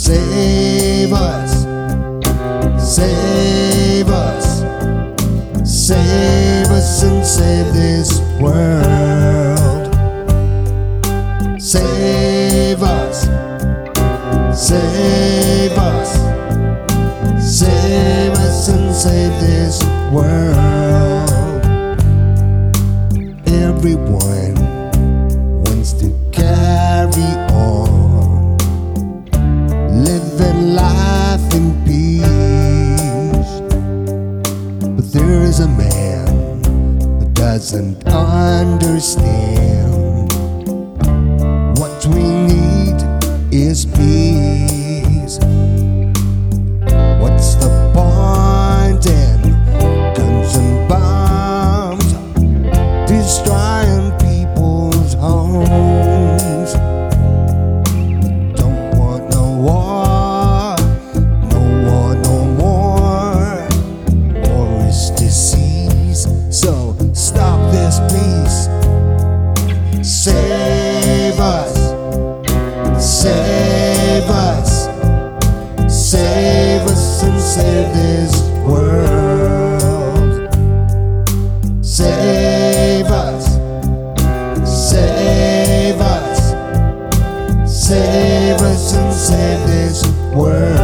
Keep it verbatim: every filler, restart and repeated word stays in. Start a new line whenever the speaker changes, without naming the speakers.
Save us, save us, save us and save this world. Save us, save us, save us and save this world. Everyone wants to carry on, living life in peace, but there is a man who doesn't understand. What we need is peace. What's the point in guns and bombs destroying people's homes? Don't want no war, no war no more. War is disease, so stop this please. Save us, save us, save us and save this world. Save us, save us, save us and save this world.